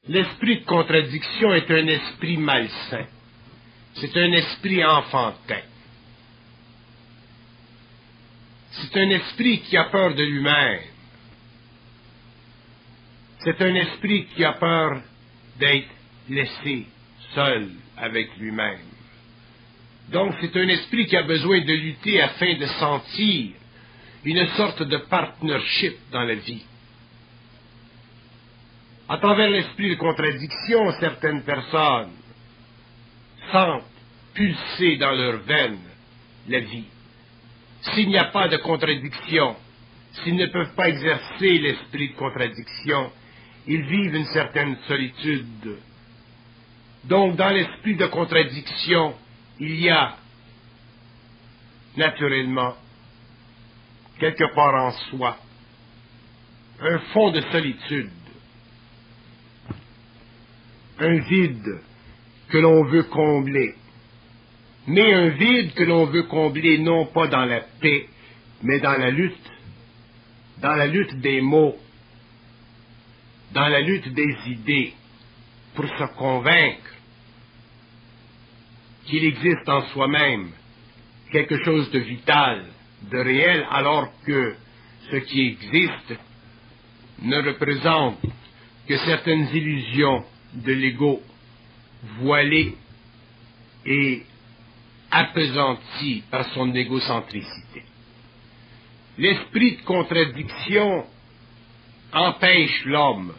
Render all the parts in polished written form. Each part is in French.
L'esprit de contradiction est un esprit malsain. C'est un esprit enfantin. C'est un esprit qui a peur de lui-même. C'est un esprit qui a peur d'être laissé seul avec lui-même. Donc c'est un esprit qui a besoin de lutter afin de sentir une sorte de partnership dans la vie. À travers l'esprit de contradiction, certaines personnes sentent pulser dans leurs veines la vie. S'il n'y a pas de contradiction, s'ils ne peuvent pas exercer l'esprit de contradiction, ils vivent une certaine solitude. Donc, dans l'esprit de contradiction, il y a, naturellement, quelque part en soi, un fond de solitude, un vide que l'on veut combler, mais un vide que l'on veut combler non pas dans la paix, mais dans la lutte des mots, dans la lutte des idées, pour se convaincre qu'il existe en soi-même quelque chose de vital, de réel, alors que ce qui existe ne représente que certaines illusions de l'ego voilées et appesanties par son égocentricité. L'esprit de contradiction empêche l'homme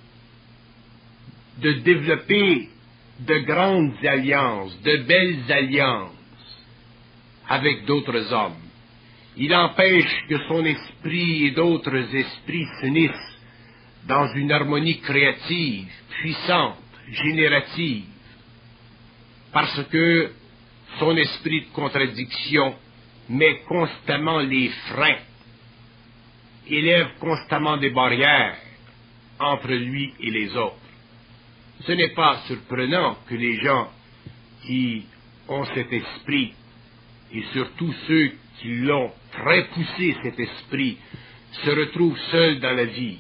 de développer de grandes alliances, de belles alliances avec d'autres hommes. Il empêche que son esprit et d'autres esprits s'unissent dans une harmonie créative, puissante, générative, parce que son esprit de contradiction met constamment les freins, élève constamment des barrières entre lui et les autres. Ce n'est pas surprenant que les gens qui ont cet esprit, et surtout ceux qui l'ont très poussé, cet esprit, se retrouvent seuls dans la vie,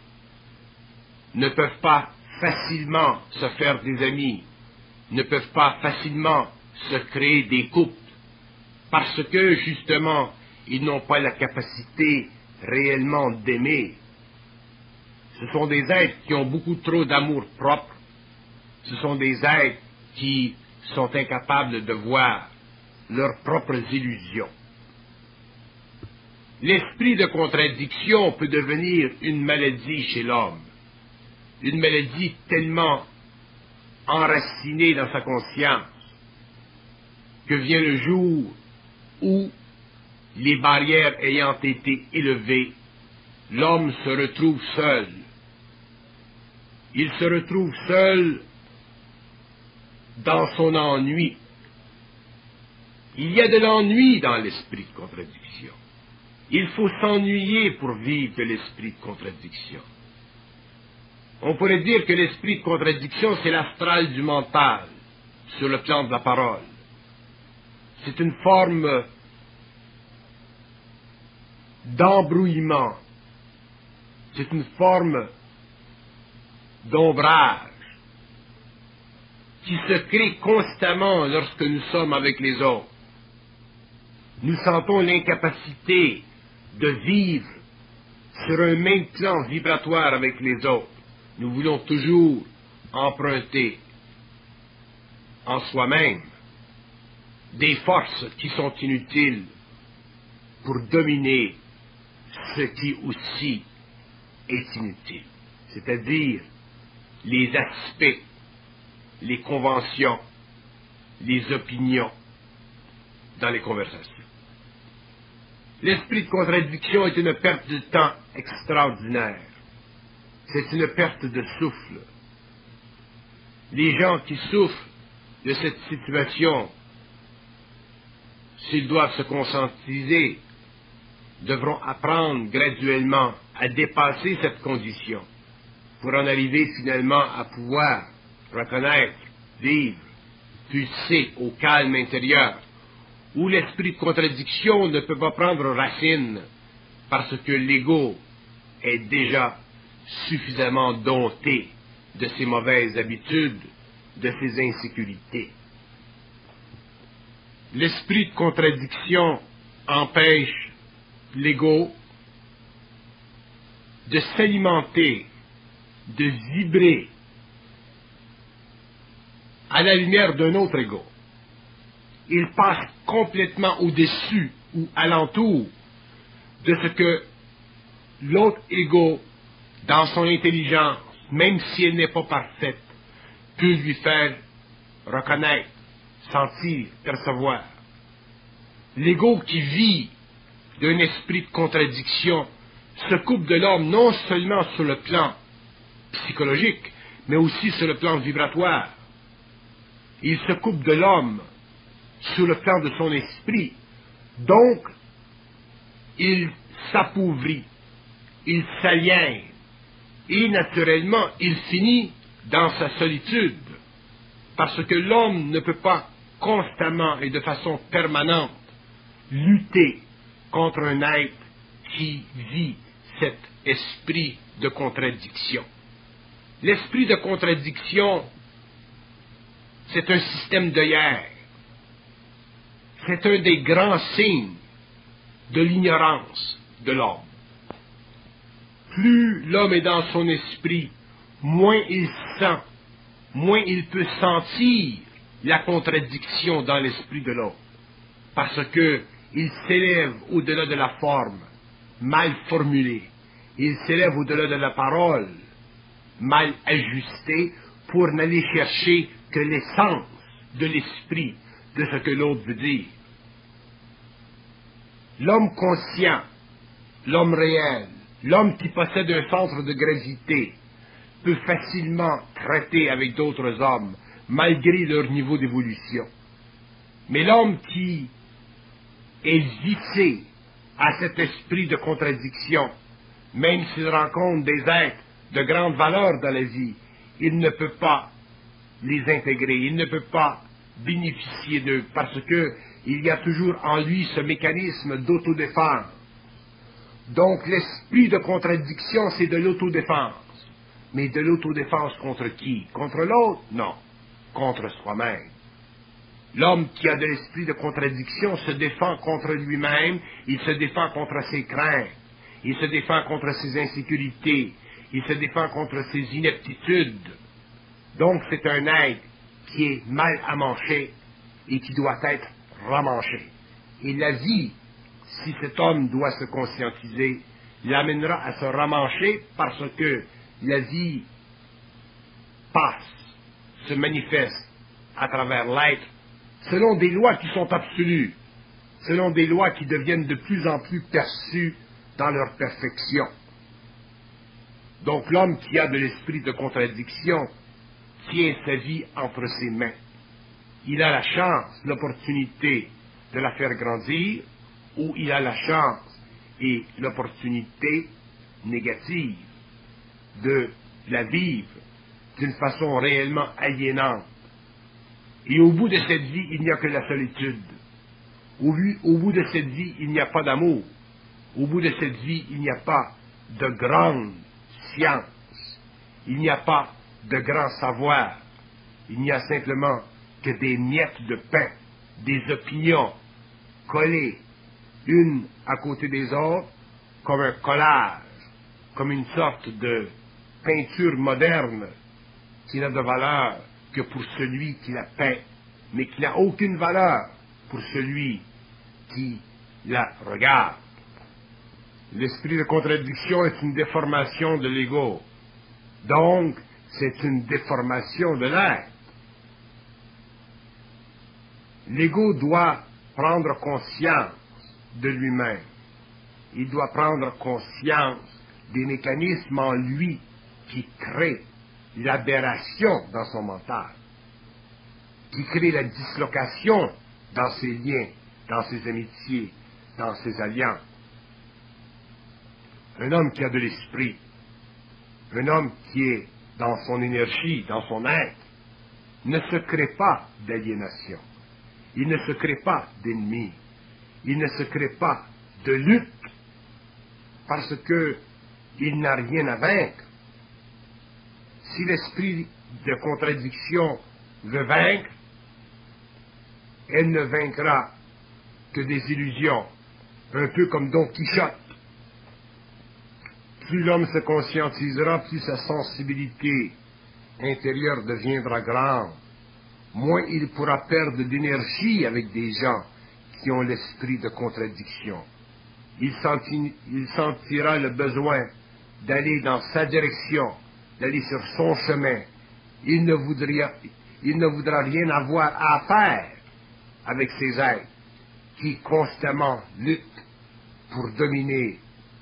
ne peuvent pas facilement se faire des amis, ne peuvent pas facilement se créer des couples, parce que, justement, ils n'ont pas la capacité réellement d'aimer. Ce sont des êtres qui ont beaucoup trop d'amour propre. Ce sont des êtres qui sont incapables de voir leurs propres illusions. L'esprit de contradiction peut devenir une maladie chez l'homme, une maladie tellement enracinée dans sa conscience que vient le jour où, les barrières ayant été élevées, l'homme se retrouve seul. Il se retrouve seul dans son ennui. Il y a de l'ennui dans l'esprit de contradiction. Il faut s'ennuyer pour vivre de l'esprit de contradiction. On pourrait dire que l'esprit de contradiction, c'est l'astral du mental, sur le plan de la parole. C'est une forme d'embrouillement. C'est une forme d'ombrage qui se crée constamment lorsque nous sommes avec les autres. Nous sentons l'incapacité de vivre sur un même plan vibratoire avec les autres. Nous voulons toujours emprunter en soi-même des forces qui sont inutiles pour dominer ce qui aussi est inutile, c'est-à-dire les aspects, les conventions, les opinions dans les conversations. L'esprit de contradiction est une perte de temps extraordinaire. C'est une perte de souffle. Les gens qui souffrent de cette situation, s'ils doivent se conscientiser, devront apprendre graduellement à dépasser cette condition pour en arriver finalement à pouvoir reconnaître, vivre, pulser au calme intérieur, où l'esprit de contradiction ne peut pas prendre racine parce que l'ego est déjà suffisamment dompté de ses mauvaises habitudes, de ses insécurités. L'esprit de contradiction empêche l'ego de s'alimenter, de vibrer à la lumière d'un autre ego. Il passe complètement au-dessus ou alentour de ce que l'autre ego, dans son intelligence, même si elle n'est pas parfaite, peut lui faire reconnaître, sentir, percevoir. L'ego qui vit d'un esprit de contradiction se coupe de l'homme non seulement sur le plan psychologique, mais aussi sur le plan vibratoire. Il se coupe de l'homme sur le plan de son esprit. Donc, il s'appauvrit, il s'aliène, et naturellement, il finit dans sa solitude, parce que l'homme ne peut pas constamment et de façon permanente lutter contre un être qui vit cet esprit de contradiction. L'esprit de contradiction, c'est un système d'œillères. C'est un des grands signes de l'ignorance de l'homme. Plus l'homme est dans son esprit, moins il sent, moins il peut sentir la contradiction dans l'esprit de l'autre. Parce que il s'élève au-delà de la forme, mal formulée. Il s'élève au-delà de la parole, mal ajustée, pour n'aller chercher que l'essence de l'esprit, de ce que l'autre veut dire. L'homme conscient, l'homme réel, l'homme qui possède un centre de gravité, peut facilement traiter avec d'autres hommes, malgré leur niveau d'évolution. Mais l'homme qui est vissé à cet esprit de contradiction, même s'il rencontre des êtres de grande valeur dans la vie, il ne peut pas les intégrer, il ne peut pas bénéficier d'eux, parce que il y a toujours en lui ce mécanisme d'autodéfense. Donc l'esprit de contradiction, c'est de l'autodéfense. Mais de l'autodéfense contre qui? Contre l'autre? Non. Contre soi-même. L'homme qui a de l'esprit de contradiction se défend contre lui-même, il se défend contre ses craintes, il se défend contre ses insécurités, il se défend contre ses ineptitudes. Donc c'est un être qui est mal amanché et qui doit être ramanché. Et la vie, si cet homme doit se conscientiser, l'amènera à se ramancher parce que la vie passe, se manifeste à travers l'être selon des lois qui sont absolues, selon des lois qui deviennent de plus en plus perçues dans leur perfection. Donc l'homme qui a de l'esprit de contradiction tient sa vie entre ses mains. Il a la chance, l'opportunité de la faire grandir, ou il a la chance et l'opportunité négative de la vivre d'une façon réellement aliénante. Et au bout de cette vie, il n'y a que la solitude. Au bout de cette vie, il n'y a pas d'amour. Au bout de cette vie, il n'y a pas de grande science. Il n'y a pas de grand savoir. Il n'y a simplement que des miettes de pain, des opinions collées une à côté des autres, comme un collage, comme une sorte de peinture moderne qui n'a de valeur que pour celui qui la peint, mais qui n'a aucune valeur pour celui qui la regarde. L'esprit de contradiction est une déformation de l'ego. Donc, c'est une déformation de l'être. L'ego doit prendre conscience de lui-même. Il doit prendre conscience des mécanismes en lui qui créent l'aberration dans son mental, qui créent la dislocation dans ses liens, dans ses amitiés, dans ses alliances. Un homme qui a de l'esprit, un homme qui est dans son énergie, dans son être, ne se crée pas d'aliénation. Il ne se crée pas d'ennemis. Il ne se crée pas de lutte parce qu'il n'a rien à vaincre. Si l'esprit de contradiction veut vaincre, elle ne vaincra que des illusions, un peu comme Don Quichotte. Plus l'homme se conscientisera, plus sa sensibilité intérieure deviendra grande, moins il pourra perdre d'énergie avec des gens qui ont l'esprit de contradiction. Il sentira le besoin d'aller dans sa direction, d'aller sur son chemin. Il ne voudra rien avoir à faire avec ces êtres qui constamment luttent pour dominer.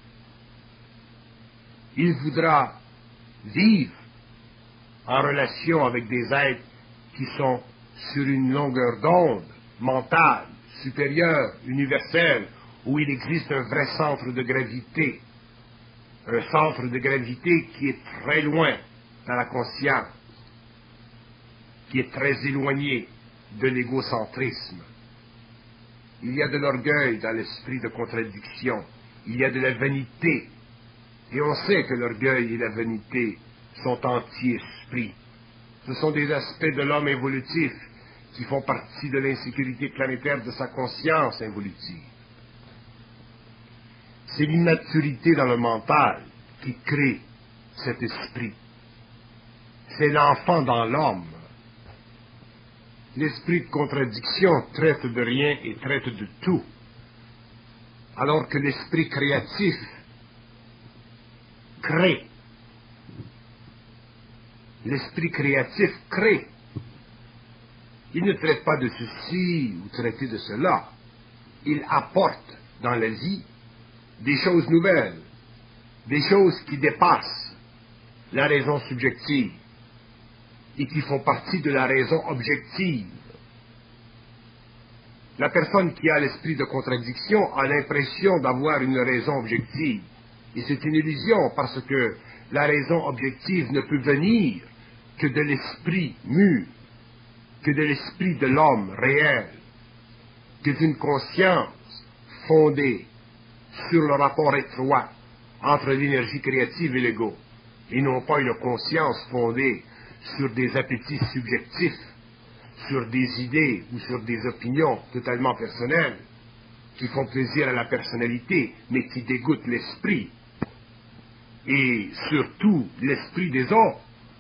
Il voudra vivre en relation avec des êtres qui sont sur une longueur d'onde mentale, supérieure, universelle, où il existe un vrai centre de gravité. Un centre de gravité qui est très loin dans la conscience, qui est très éloigné de l'égocentrisme. Il y a de l'orgueil dans l'esprit de contradiction, il y a de la vanité, et on sait que l'orgueil et la vanité sont anti-esprit. Ce sont des aspects de l'homme évolutif qui font partie de l'insécurité planétaire de sa conscience évolutive. C'est l'immaturité dans le mental qui crée cet esprit. C'est l'enfant dans l'homme. L'esprit de contradiction traite de rien et traite de tout, alors que l'esprit créatif crée. L'esprit créatif crée. Il ne traite pas de ceci ou traiter de cela. Il apporte dans la vie des choses nouvelles, des choses qui dépassent la raison subjective et qui font partie de la raison objective. La personne qui a l'esprit de contradiction a l'impression d'avoir une raison objective. Et c'est une illusion parce que la raison objective ne peut venir que de l'esprit mûr, que de l'esprit de l'homme réel, que d'une conscience fondée sur le rapport étroit entre l'énergie créative et l'ego, et non pas une conscience fondée sur des appétits subjectifs, sur des idées ou sur des opinions totalement personnelles, qui font plaisir à la personnalité, mais qui dégoûtent l'esprit, et surtout l'esprit des autres.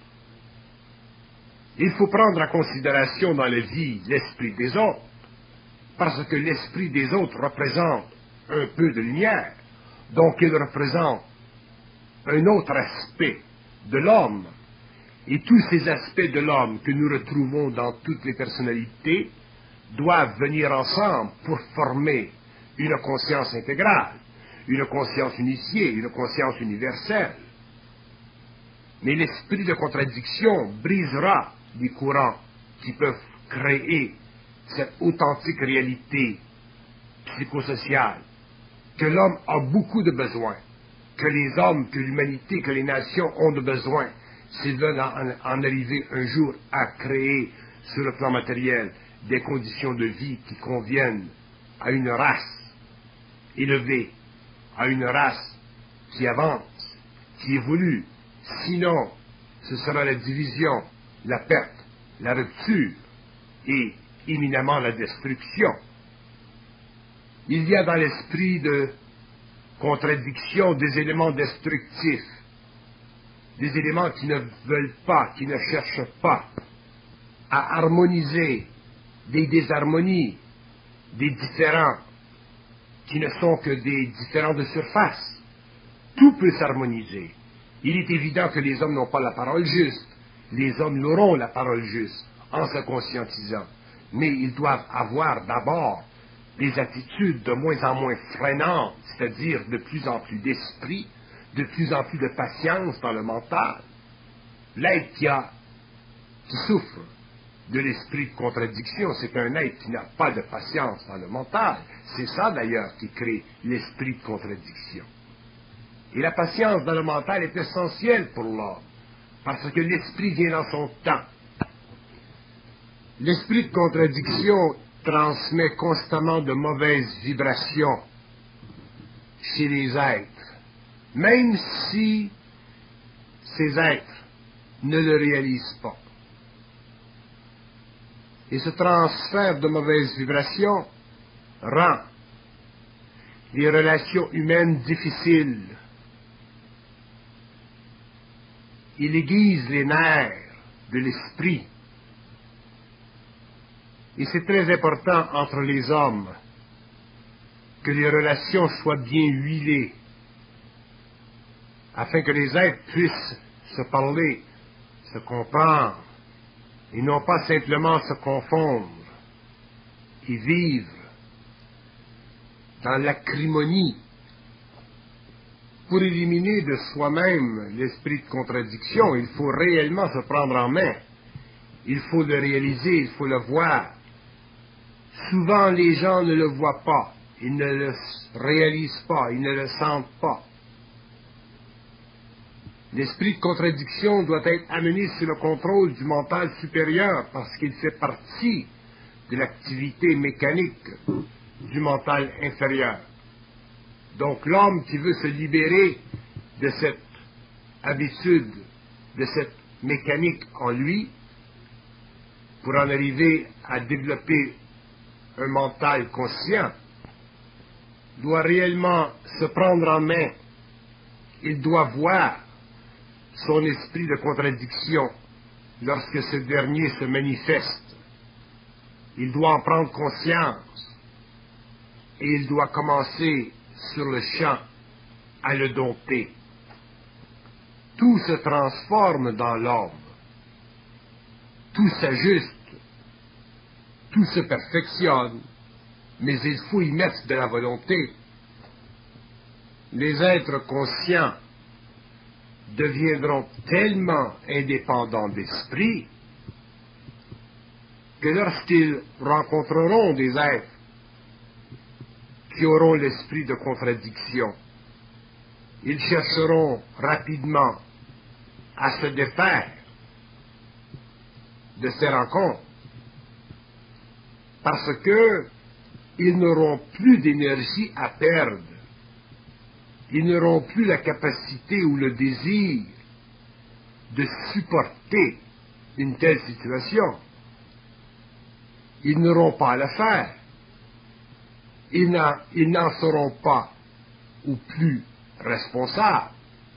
Il faut prendre en considération dans la vie l'esprit des autres, parce que l'esprit des autres représente un peu de lumière, donc il représente un autre aspect de l'homme. Et tous ces aspects de l'homme que nous retrouvons dans toutes les personnalités doivent venir ensemble pour former une conscience intégrale, une conscience unifiée, une conscience universelle. Mais l'esprit de contradiction brisera les courants qui peuvent créer cette authentique réalité psychosociale que l'homme a beaucoup de besoins, que les hommes, que l'humanité, que les nations ont de besoins, s'ils veulent en arriver un jour à créer sur le plan matériel des conditions de vie qui conviennent à une race élevée, à une race qui avance, qui évolue. Sinon, ce sera la division, la perte, la rupture et éminemment la destruction. Il y a dans l'esprit de contradiction des éléments destructifs, des éléments qui ne veulent pas, qui ne cherchent pas à harmoniser des désharmonies, des différends qui ne sont que des différends de surface. Tout peut s'harmoniser. Il est évident que les hommes n'ont pas la parole juste. Les hommes n'auront la parole juste en se conscientisant. Mais ils doivent avoir d'abord des attitudes de moins en moins freinantes, c'est-à-dire de plus en plus d'esprit, de plus en plus de patience dans le mental. L'être qui souffre de l'esprit de contradiction, c'est un être qui n'a pas de patience dans le mental. C'est ça d'ailleurs qui crée l'esprit de contradiction. Et la patience dans le mental est essentielle pour l'homme, parce que l'esprit vient dans son temps. L'esprit de contradiction transmet constamment de mauvaises vibrations chez les êtres, même si ces êtres ne le réalise pas. Et ce transfert de mauvaises vibrations rend les relations humaines difficiles. Il aiguise les nerfs de l'esprit. Et c'est très important entre les hommes que les relations soient bien huilées, afin que les êtres puissent se parler, se comprendre, et non pas simplement se confondre et vivre dans l'acrimonie. Pour éliminer de soi-même l'esprit de contradiction, il faut réellement se prendre en main. Il faut le réaliser, il faut le voir. Souvent, les gens ne le voient pas, ils ne le réalisent pas, ils ne le sentent pas. L'esprit de contradiction doit être amené sous le contrôle du mental supérieur parce qu'il fait partie de l'activité mécanique du mental inférieur. Donc l'homme qui veut se libérer de cette habitude, de cette mécanique en lui, pour en arriver à développer un mental conscient, doit réellement se prendre en main. Il doit voir son esprit de contradiction lorsque ce dernier se manifeste. Il doit en prendre conscience et il doit commencer sur le champ à le dompter. Tout se transforme dans l'homme. Tout s'ajuste. Tout se perfectionne. Mais il faut y mettre de la volonté. Les êtres conscients deviendront tellement indépendants d'esprit que lorsqu'ils rencontreront des êtres qui auront l'esprit de contradiction, ils chercheront rapidement à se défaire de ces rencontres parce que ils n'auront plus d'énergie à perdre. Ils n'auront plus la capacité ou le désir de supporter une telle situation. Ils n'auront pas à le faire. Ils n'en seront pas ou plus responsables.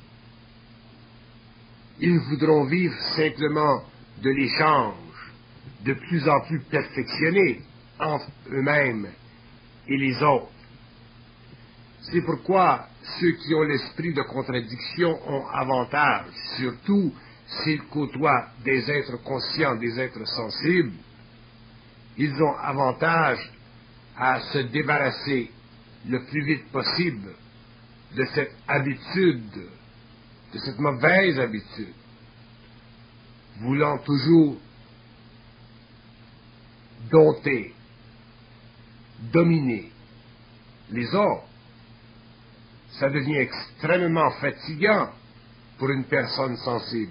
Ils voudront vivre simplement de l'échange de plus en plus perfectionné entre eux-mêmes et les autres. C'est pourquoi ceux qui ont l'esprit de contradiction ont avantage, surtout s'ils côtoient des êtres conscients, des êtres sensibles. Ils ont avantage à se débarrasser le plus vite possible de cette habitude, de cette mauvaise habitude, voulant toujours dompter, dominer les autres. Ça devient extrêmement fatigant pour une personne sensible.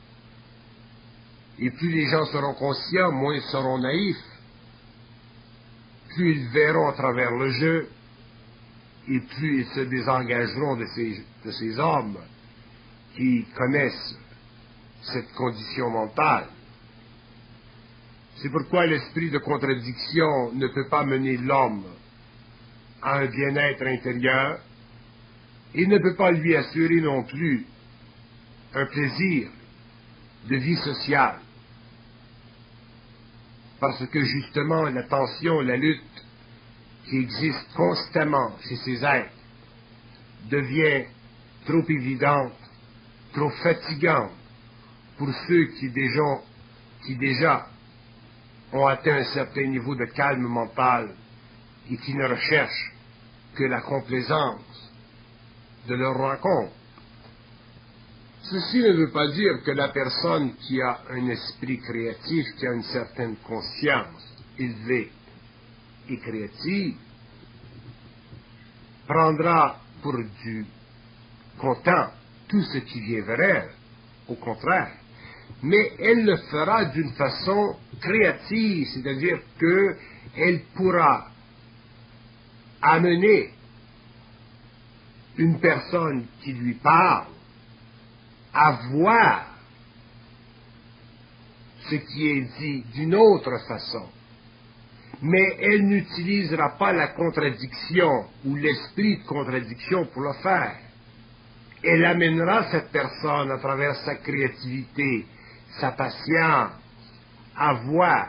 Et plus les gens seront conscients, moins ils seront naïfs. Plus ils verront à travers le jeu, et plus ils se désengageront de ces hommes qui connaissent cette condition mentale. C'est pourquoi l'esprit de contradiction ne peut pas mener l'homme à un bien-être intérieur. Il ne peut pas lui assurer non plus un plaisir de vie sociale. Parce que justement, la tension, la lutte qui existe constamment chez ces êtres devient trop évidente, trop fatigante pour ceux qui déjà ont atteint un certain niveau de calme mental et qui ne recherchent que la complaisance de leur rencontre. Ceci ne veut pas dire que la personne qui a un esprit créatif, qui a une certaine conscience élevée et créative, prendra pour du content tout ce qui vient vers elle, au contraire. Mais elle le fera d'une façon créative, c'est-à-dire qu'elle pourra amener une personne qui lui parle à voir ce qui est dit d'une autre façon. Mais elle n'utilisera pas la contradiction ou l'esprit de contradiction pour le faire. Elle amènera cette personne à travers sa créativité, sa patience, à voir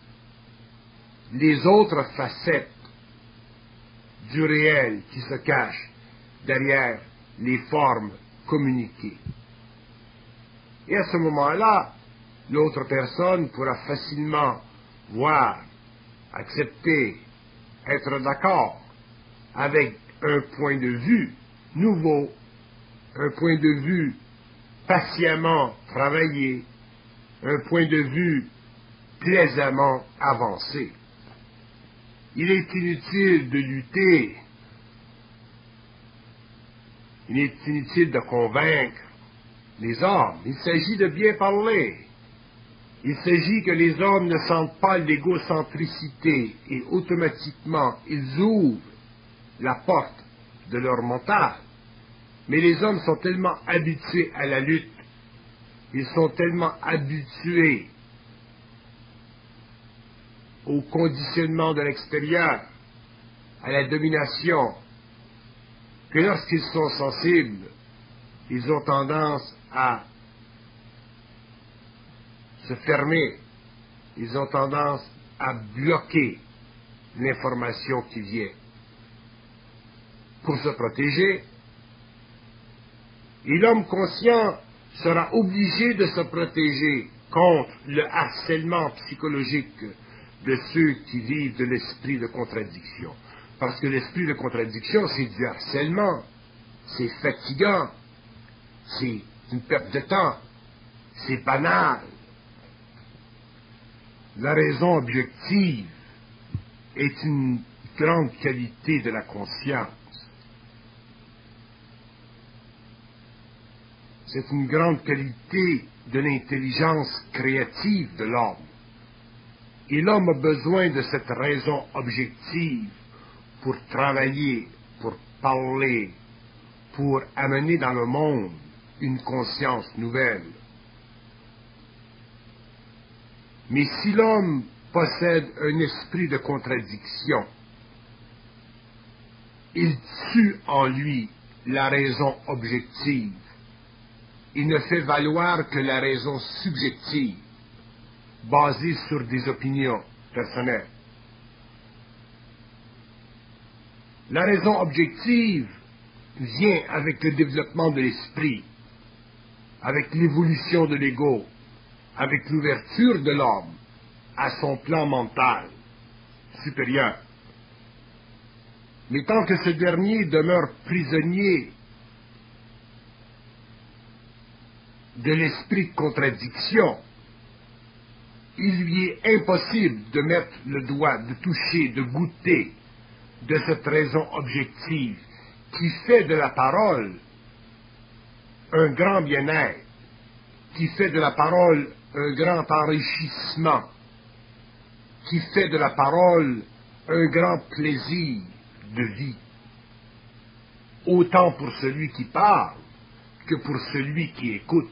les autres facettes du réel qui se cachent derrière les formes communiquées. Et à ce moment-là, l'autre personne pourra facilement voir, accepter, être d'accord avec un point de vue nouveau, un point de vue patiemment travaillé, un point de vue plaisamment avancé. Il est inutile de lutter, il est inutile de convaincre les hommes. Il s'agit de bien parler. Il s'agit que les hommes ne sentent pas l'égocentricité et automatiquement ils ouvrent la porte de leur mental. Mais les hommes sont tellement habitués à la lutte, ils sont tellement habitués au conditionnement de l'extérieur, à la domination, que lorsqu'ils sont sensibles, ils ont tendance à se fermer, ils ont tendance à bloquer l'information qui vient. Pour se protéger, et l'homme conscient sera obligé de se protéger contre le harcèlement psychologique de ceux qui vivent de l'esprit de contradiction. Parce que l'esprit de contradiction, c'est du harcèlement, c'est fatigant, c'est une perte de temps, c'est banal. La raison objective est une grande qualité de la conscience. C'est une grande qualité de l'intelligence créative de l'homme. Et l'homme a besoin de cette raison objective pour travailler, pour parler, pour amener dans le monde une conscience nouvelle. Mais si l'homme possède un esprit de contradiction, il tue en lui la raison objective. Il ne fait valoir que la raison subjective, basée sur des opinions personnelles. La raison objective vient avec le développement de l'esprit, avec l'évolution de l'ego, avec l'ouverture de l'homme à son plan mental supérieur. Mais tant que ce dernier demeure prisonnier de l'esprit de contradiction, il lui est impossible de mettre le doigt, de toucher, de goûter de cette raison objective qui fait de la parole un grand bien-être, qui fait de la parole un grand enrichissement, qui fait de la parole un grand plaisir de vie, autant pour celui qui parle que pour celui qui écoute.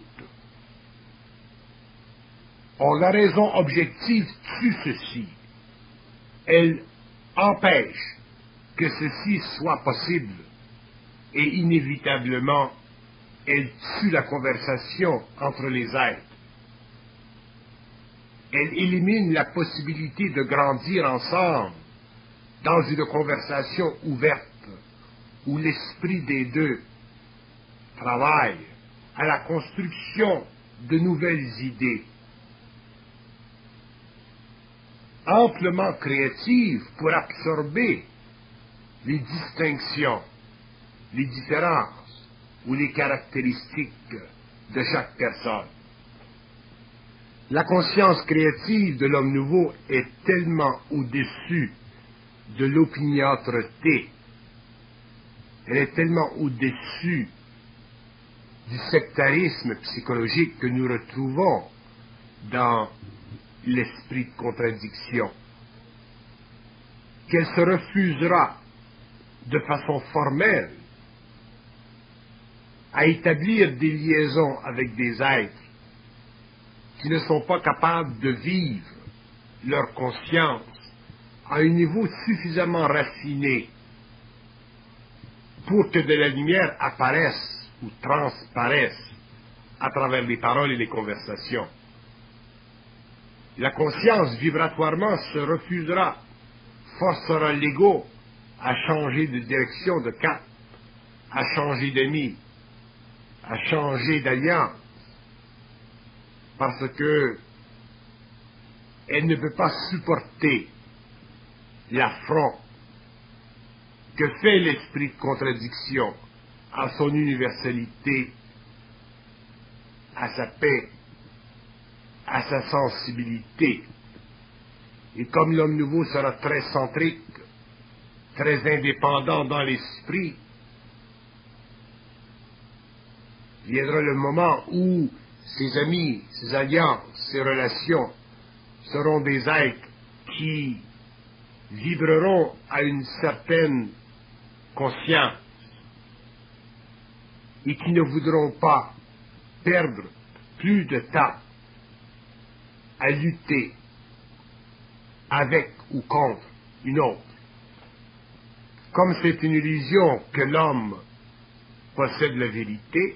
Or, la raison objective tue ceci. Elle empêche que ceci soit possible et inévitablement, elle tue la conversation entre les êtres. Elle élimine la possibilité de grandir ensemble dans une conversation ouverte où l'esprit des deux travaille à la construction de nouvelles idées, amplement créatives pour absorber les distinctions, les différences ou les caractéristiques de chaque personne. La conscience créative de l'homme nouveau est tellement au-dessus de l'opiniâtreté, elle est tellement au-dessus du sectarisme psychologique que nous retrouvons dans l'esprit de contradiction, qu'elle se refusera de façon formelle à établir des liaisons avec des êtres qui ne sont pas capables de vivre leur conscience à un niveau suffisamment raffiné pour que de la lumière apparaisse ou transparaisse à travers les paroles et les conversations. La conscience vibratoirement se refusera, forcera l'ego à changer de direction, de cap, à changer d'ami, à changer d'alliance, parce que elle ne peut pas supporter l'affront que fait l'esprit de contradiction à son universalité, à sa paix, à sa sensibilité. Et comme l'homme nouveau sera très centrique, très indépendant dans l'esprit, viendra le moment où ses amis, ses alliances, ses relations seront des êtres qui vibreront à une certaine conscience et qui ne voudront pas perdre plus de temps à lutter avec ou contre une autre. Comme c'est une illusion que l'homme possède la vérité,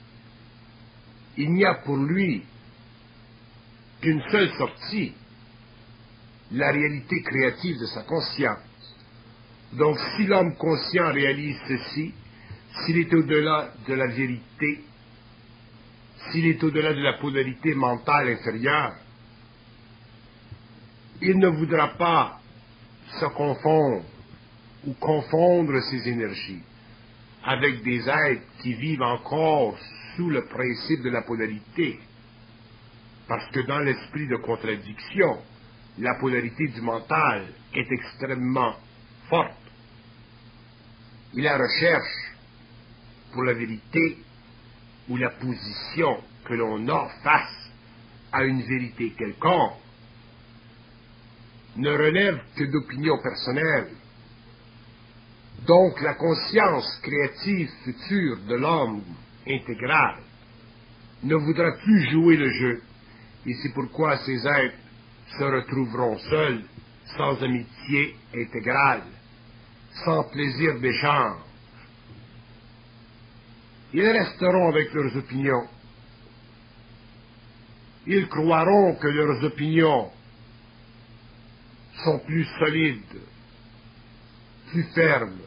il n'y a pour lui qu'une seule sortie, la réalité créative de sa conscience. Donc si l'homme conscient réalise ceci, s'il est au-delà de la vérité, s'il est au-delà de la polarité mentale inférieure, il ne voudra pas se confondre ou confondre ses énergies avec des êtres qui vivent encore sous le principe de la polarité. Parce que dans l'esprit de contradiction, la polarité du mental est extrêmement forte. Et la recherche pour la vérité ou la position que l'on a face à une vérité quelconque ne relève que d'opinions personnelles. Donc la conscience créative future de l'homme intégral ne voudra plus jouer le jeu, et c'est pourquoi ces êtres se retrouveront seuls, sans amitié intégrale, sans plaisir d'échange. Ils resteront avec leurs opinions. Ils croiront que leurs opinions sont plus solides, plus fermes,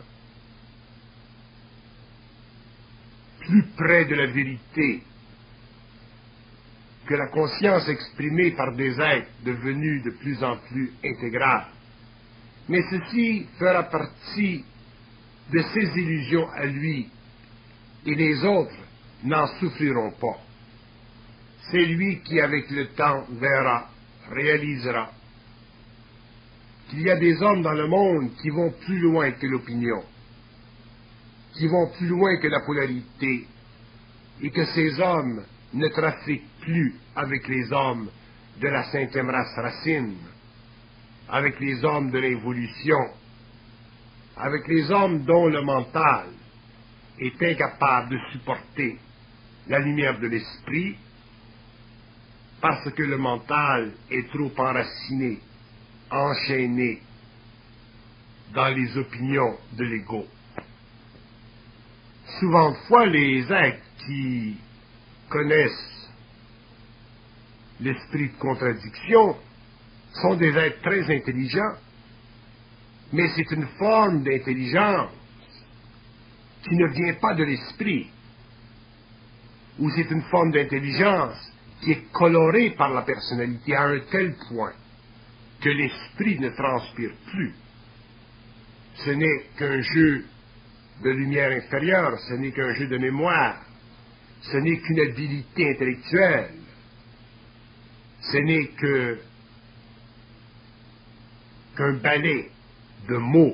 plus près de la vérité que la conscience exprimée par des êtres devenus de plus en plus intégrales. Mais ceci fera partie de ses illusions à lui, et les autres n'en souffriront pas. C'est lui qui, avec le temps, verra, réalisera qu'il y a des hommes dans le monde qui vont plus loin que l'opinion, qui vont plus loin que la polarité, et que ces hommes ne trafiquent plus avec les hommes de la cinquième race racine, avec les hommes de l'évolution, avec les hommes dont le mental est incapable de supporter la lumière de l'esprit, parce que le mental est trop enraciné, enchaîné dans les opinions de l'ego. Souvent de fois, les êtres qui connaissent l'esprit de contradiction sont des êtres très intelligents, mais c'est une forme d'intelligence qui ne vient pas de l'esprit, ou c'est une forme d'intelligence qui est colorée par la personnalité à un tel point que l'esprit ne transpire plus. Ce n'est qu'un jeu de lumière inférieure, ce n'est qu'un jeu de mémoire, ce n'est qu'une habilité intellectuelle, ce n'est qu'un balai de mots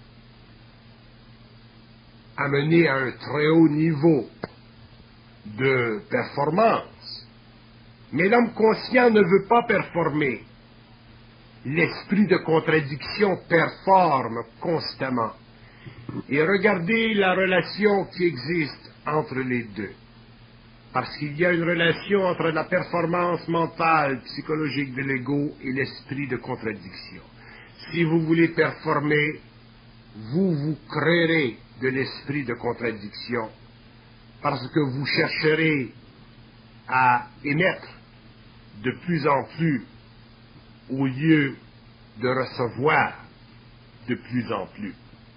amené à un très haut niveau de performance. Mais l'homme conscient ne veut pas performer. L'esprit de contradiction performe constamment. Et regardez la relation qui existe entre les deux. Parce qu'il y a une relation entre la performance mentale, psychologique de l'ego et l'esprit de contradiction. Si vous voulez performer, vous créerez de l'esprit de contradiction parce que vous chercherez à émettre de plus en plus au lieu de recevoir de plus en plus.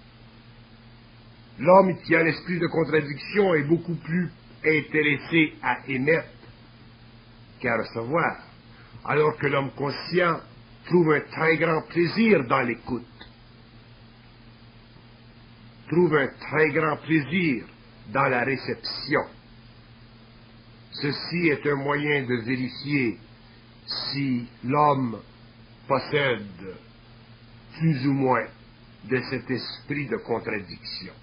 L'homme qui a l'esprit de contradiction est beaucoup plus intéressé à émettre qu'à recevoir, alors que l'homme conscient trouve un très grand plaisir dans l'écoute, trouve un très grand plaisir dans la réception. Ceci est un moyen de vérifier si l'homme possède plus ou moins de cet esprit de contradiction.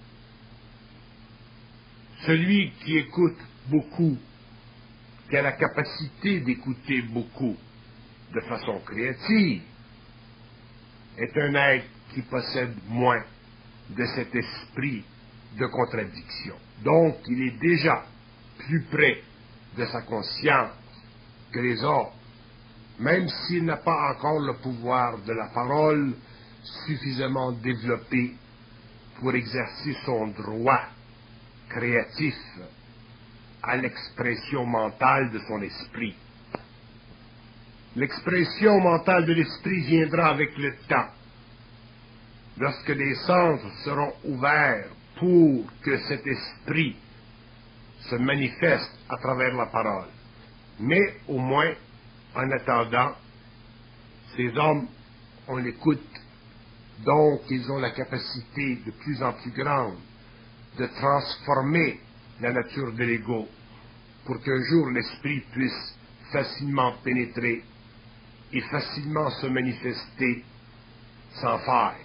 Celui qui écoute beaucoup, qui a la capacité d'écouter beaucoup de façon créative, est un être qui possède moins de cet esprit de contradiction. Donc, il est déjà plus près de sa conscience que les autres, même s'il n'a pas encore le pouvoir de la parole suffisamment développé pour exercer son droit créatif à l'expression mentale de son esprit. L'expression mentale de l'esprit viendra avec le temps, lorsque les centres seront ouverts pour que cet esprit se manifeste à travers la parole. Mais au moins, en attendant, ces hommes, on l'écoute, donc ils ont la capacité de plus en plus grande de transformer la nature de l'ego pour qu'un jour l'esprit puisse facilement pénétrer et facilement se manifester sans faille.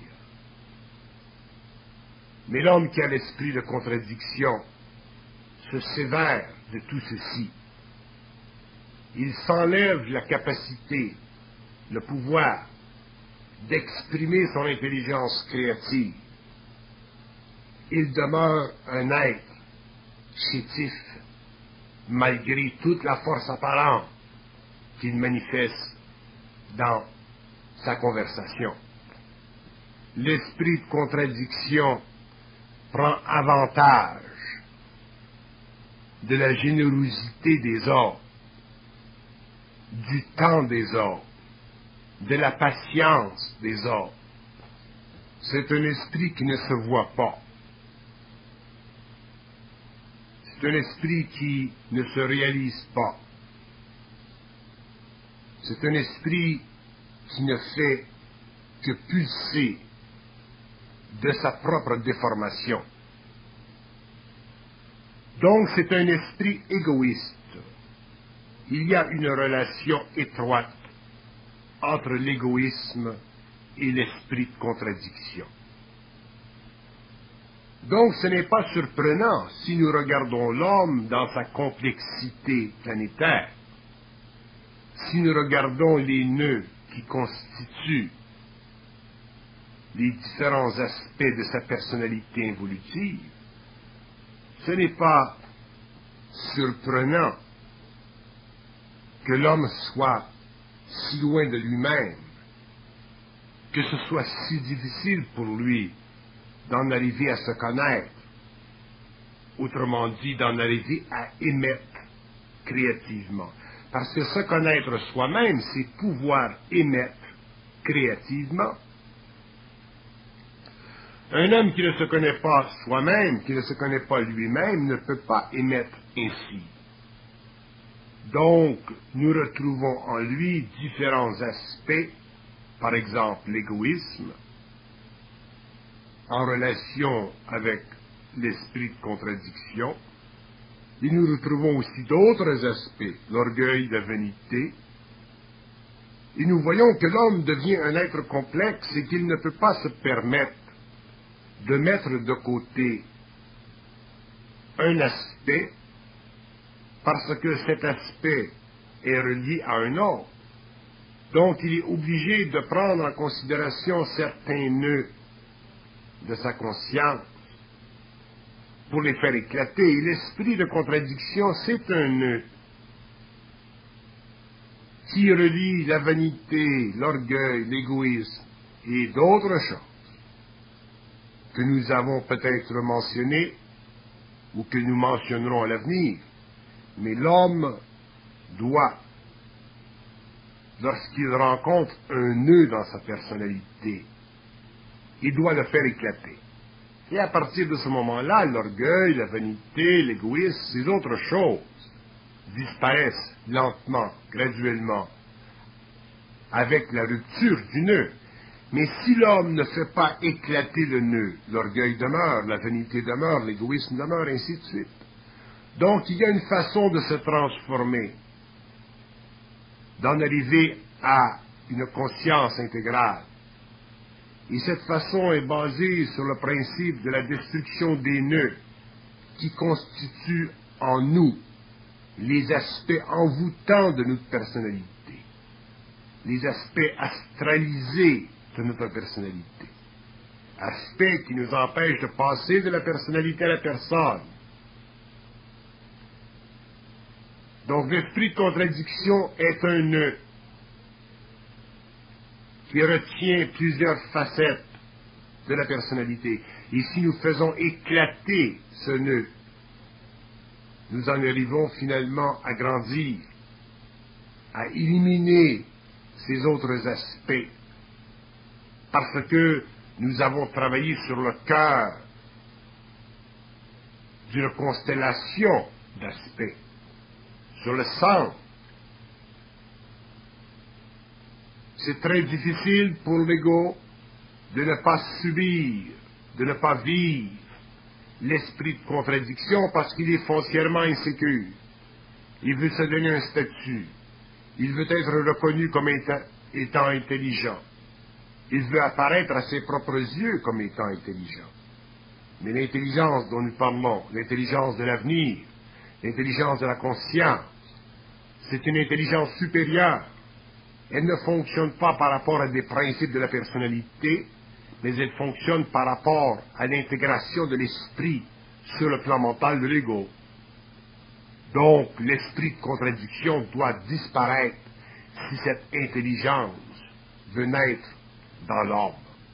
Mais l'homme qui a l'esprit de contradiction se sévère de tout ceci. Il s'enlève la capacité, le pouvoir d'exprimer son intelligence créative. Il demeure un être chétif, malgré toute la force apparente qu'il manifeste dans sa conversation. L'esprit de contradiction prend avantage de la générosité des autres, du temps des autres, de la patience des autres. C'est un esprit qui ne se voit pas. C'est un esprit qui ne se réalise pas. C'est un esprit qui ne fait que pulser de sa propre déformation. Donc c'est un esprit égoïste. Il y a une relation étroite entre l'égoïsme et l'esprit de contradiction. Donc ce n'est pas surprenant si nous regardons l'homme dans sa complexité planétaire, si nous regardons les nœuds qui constituent les différents aspects de sa personnalité évolutive, ce n'est pas surprenant que l'homme soit si loin de lui-même, que ce soit si difficile pour lui d'en arriver à se connaître, autrement dit, d'en arriver à émettre créativement. Parce que se connaître soi-même, c'est pouvoir émettre créativement. Un homme qui ne se connaît pas soi-même, qui ne se connaît pas lui-même, ne peut pas émettre ainsi. Donc, nous retrouvons en lui différents aspects, par exemple l'égoïsme, en relation avec l'esprit de contradiction, et nous retrouvons aussi d'autres aspects, l'orgueil, la vanité, et nous voyons que l'homme devient un être complexe et qu'il ne peut pas se permettre de mettre de côté un aspect parce que cet aspect est relié à un autre. Donc il est obligé de prendre en considération certains nœuds de sa conscience pour les faire éclater. Et l'esprit de contradiction, c'est un nœud qui relie la vanité, l'orgueil, l'égoïsme et d'autres choses que nous avons peut-être mentionnées ou que nous mentionnerons à l'avenir. Mais l'homme doit, lorsqu'il rencontre un nœud dans sa personnalité, il doit le faire éclater. Et à partir de ce moment-là, l'orgueil, la vanité, l'égoïsme, ces autres choses disparaissent lentement, graduellement, avec la rupture du nœud. Mais si l'homme ne fait pas éclater le nœud, l'orgueil demeure, la vanité demeure, l'égoïsme demeure, ainsi de suite. Donc il y a une façon de se transformer, d'en arriver à une conscience intégrale. Et cette façon est basée sur le principe de la destruction des nœuds qui constituent en nous les aspects envoûtants de notre personnalité, les aspects astralisés de notre personnalité, aspects qui nous empêchent de passer de la personnalité à la personne. Donc l'esprit de contradiction est un nœud qui retient plusieurs facettes de la personnalité. Et si nous faisons éclater ce nœud, nous en arrivons finalement à grandir, à éliminer ces autres aspects, parce que nous avons travaillé sur le cœur d'une constellation d'aspects, sur le centre. C'est très difficile pour l'ego de ne pas subir, de ne pas vivre l'esprit de contradiction parce qu'il est foncièrement insécure. Il veut se donner un statut. Il veut être reconnu comme étant intelligent. Il veut apparaître à ses propres yeux comme étant intelligent. Mais l'intelligence dont nous parlons, l'intelligence de l'avenir, l'intelligence de la conscience, c'est une intelligence supérieure. Elle ne fonctionne pas par rapport à des principes de la personnalité, mais elle fonctionne par rapport à l'intégration de l'esprit sur le plan mental de l'ego. Donc, l'esprit de contradiction doit disparaître si cette intelligence veut naître dans l'homme.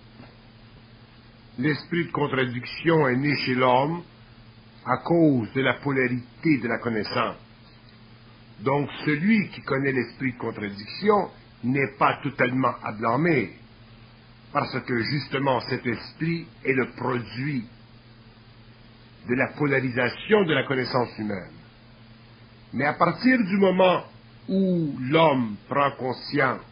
L'esprit de contradiction est né chez l'homme à cause de la polarité de la connaissance. Donc, celui qui connaît l'esprit de contradiction n'est pas totalement à blâmer, parce que justement cet esprit est le produit de la polarisation de la connaissance humaine. Mais à partir du moment où l'homme prend conscience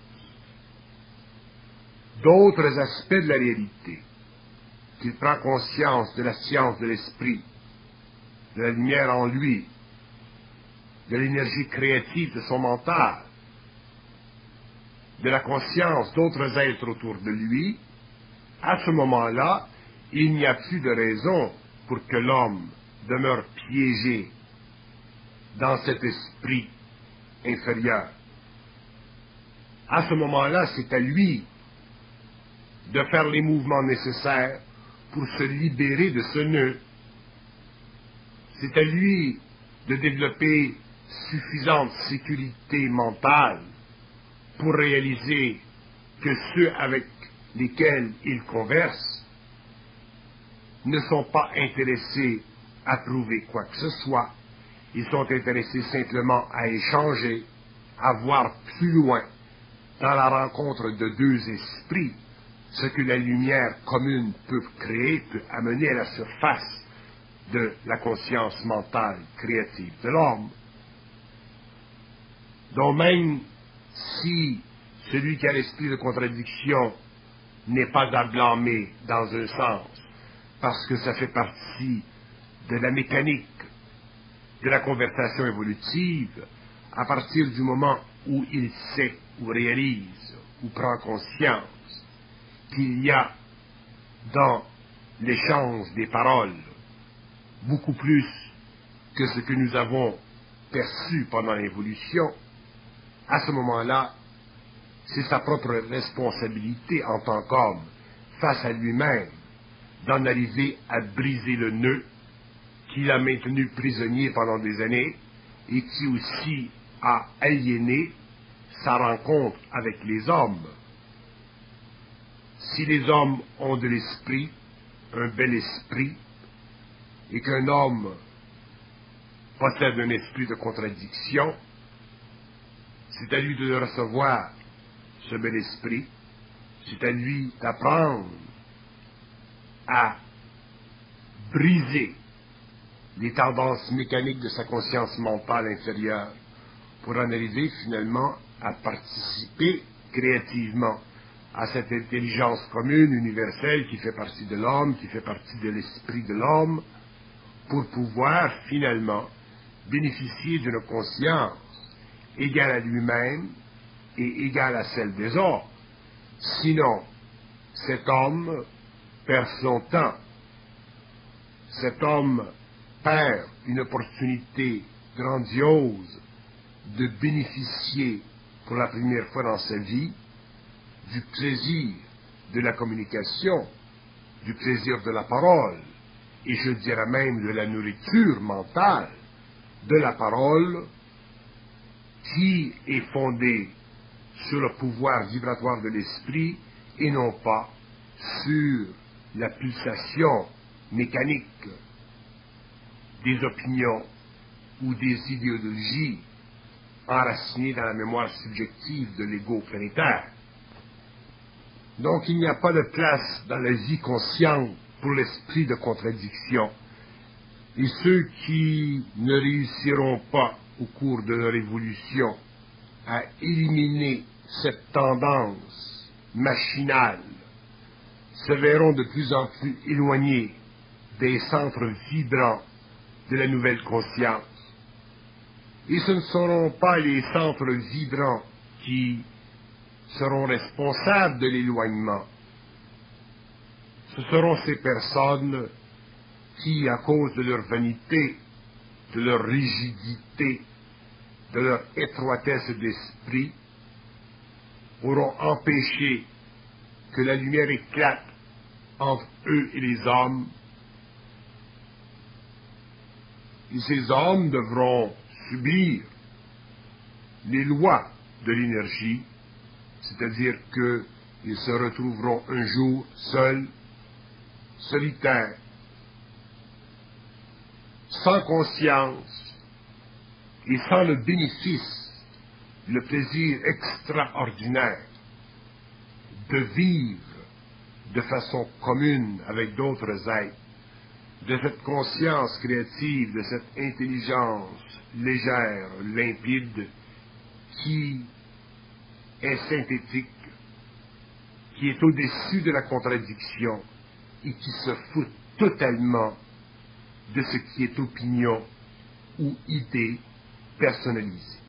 d'autres aspects de la réalité, qu'il prend conscience de la science de l'esprit, de la lumière en lui, de l'énergie créative de son mental, de la conscience d'autres êtres autour de lui, à ce moment-là, il n'y a plus de raison pour que l'homme demeure piégé dans cet esprit inférieur. À ce moment-là, c'est à lui de faire les mouvements nécessaires pour se libérer de ce nœud. C'est à lui de développer suffisante sécurité mentale pour réaliser que ceux avec lesquels il converse ne sont pas intéressés à prouver quoi que ce soit. Ils sont intéressés simplement à échanger, à voir plus loin dans la rencontre de deux esprits ce que la lumière commune peut créer, peut amener à la surface de la conscience mentale créative de l'homme. Donc même si celui qui a l'esprit de contradiction n'est pas à blâmer dans un sens, parce que ça fait partie de la mécanique de la conversation évolutive, à partir du moment où il sait, ou réalise, ou prend conscience qu'il y a dans l'échange des paroles beaucoup plus que ce que nous avons perçu pendant l'évolution, à ce moment-là, c'est sa propre responsabilité en tant qu'homme, face à lui-même, d'en arriver à briser le nœud qui l'a maintenu prisonnier pendant des années et qui aussi a aliéné sa rencontre avec les hommes. Si les hommes ont de l'esprit, un bel esprit, et qu'un homme possède un esprit de contradiction, c'est à lui de le recevoir, ce bel esprit, c'est à lui d'apprendre à briser les tendances mécaniques de sa conscience mentale inférieure pour en arriver finalement à participer créativement à cette intelligence commune, universelle, qui fait partie de l'homme, qui fait partie de l'esprit de l'homme, pour pouvoir finalement bénéficier d'une conscience égale à lui-même et égale à celle des autres. Sinon, cet homme perd son temps. Cet homme perd une opportunité grandiose de bénéficier pour la première fois dans sa vie du plaisir de la communication, du plaisir de la parole, et je dirais même de la nourriture mentale de la parole qui est fondée sur le pouvoir vibratoire de l'esprit et non pas sur la pulsation mécanique des opinions ou des idéologies enracinées dans la mémoire subjective de l'ego planétaire. Donc il n'y a pas de place dans la vie consciente pour l'esprit de contradiction. Et ceux qui ne réussiront pas au cours de leur évolution à éliminer cette tendance machinale se verront de plus en plus éloignés des centres vibrants de la nouvelle conscience. Et ce ne seront pas les centres vibrants qui seront responsables de l'éloignement. Ce seront ces personnes qui, à cause de leur vanité, de leur rigidité, de leur étroitesse d'esprit, auront empêché que la lumière éclate entre eux et les hommes. Et ces hommes devront subir les lois de l'énergie, c'est-à-dire qu'ils se retrouveront un jour seuls, solitaires, sans conscience et sans le bénéfice, le plaisir extraordinaire de vivre de façon commune avec d'autres êtres, de cette conscience créative, de cette intelligence légère, limpide, qui est synthétique, qui est au-dessus de la contradiction et qui se fout totalement de ce qui est opinion ou idée personnalisée.